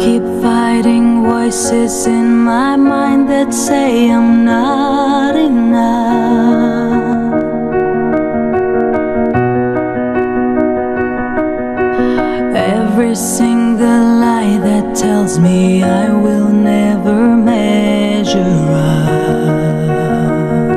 keep fighting voices in my mind that say I'm not enough. Every single lie that tells me I will never measure up.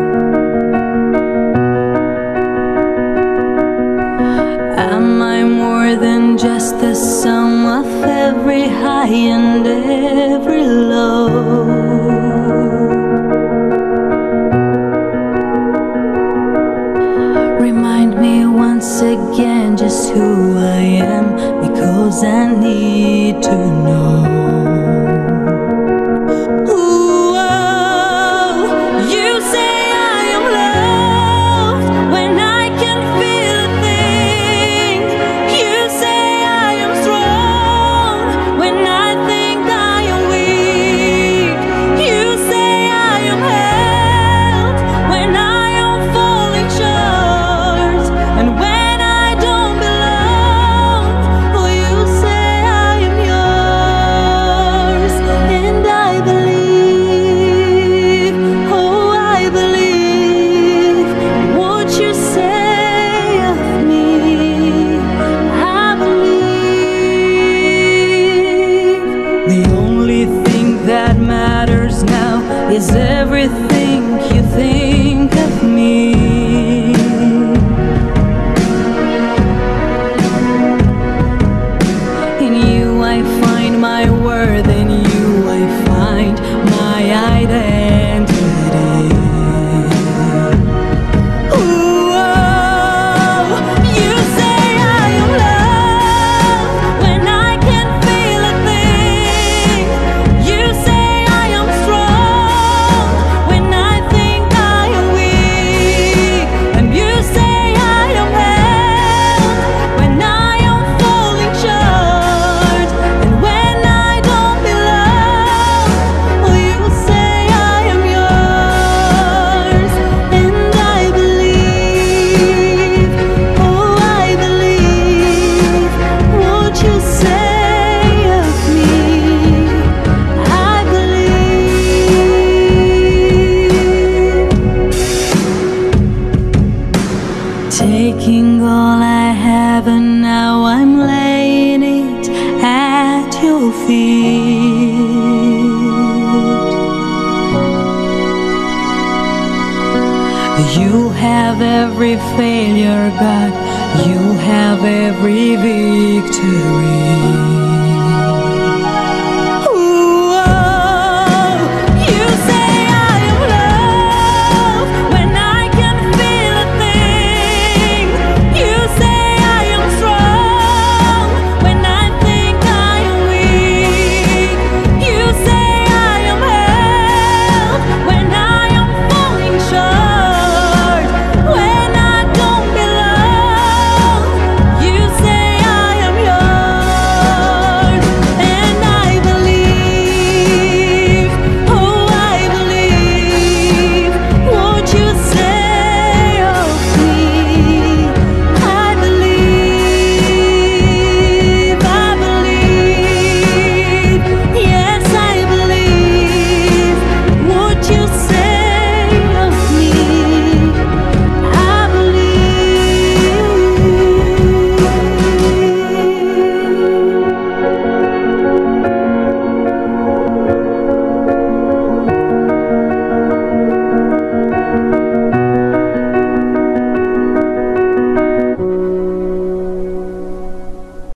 Am I more than just the sum of every high and every low? Remind me once again just who I am, because I need to know. The only thing that matters now is everything you think of me. In you I find my worth, in you I find my identity. Taking all I have and now I'm laying it at your feet. You have every failure, God, you have every victory.